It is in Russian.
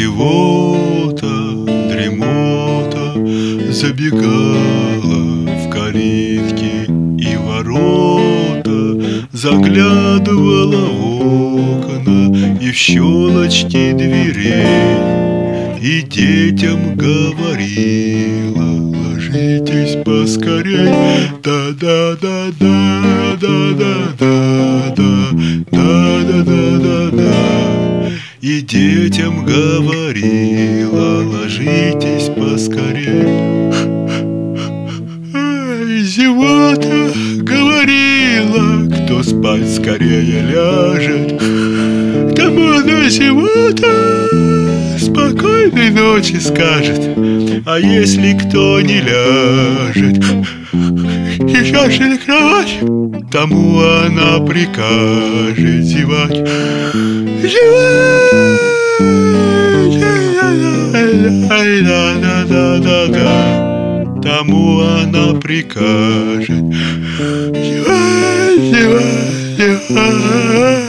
Зевота, дремота забегала в калитки и ворота, заглядывала в окна и в щелочки дверей, и детям говорила: ложитесь поскорей, да-да-да-да-да-да-да-да-да-да-да-да-да. И детям говорила: ложитесь поскорей. Зевота говорила: кто спать скорее ляжет, тому она, зевота, спокойной ночи скажет. А если кто не ляжет и ляжет на кровать, тому она прикажет зевать. Тому она прикажет зевать, зевать, зевать.